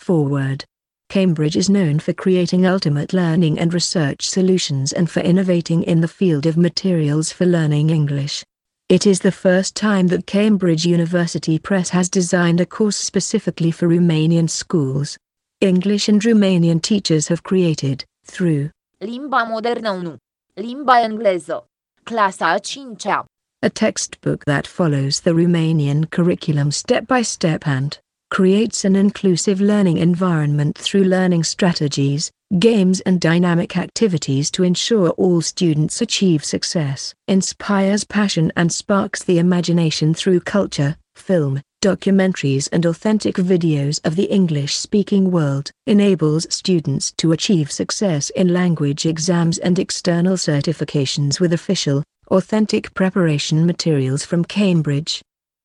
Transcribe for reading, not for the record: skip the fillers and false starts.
forward. Cambridge is known for creating ultimate learning and research solutions and for innovating in the field of materials for learning English. It is the first time that Cambridge University Press has designed a course specifically for Romanian schools. English and Romanian teachers have created, through Limba modernă 1. Limba engleză. Clasa a 5-a. a textbook that follows the Romanian curriculum step by step and creates an inclusive learning environment through learning strategies, games and dynamic activities to ensure all students achieve success. Inspires passion and sparks the imagination through culture, film, documentaries and authentic videos of the English-speaking world. Enables students to achieve success in language exams and external certifications with official, authentic preparation materials from Cambridge.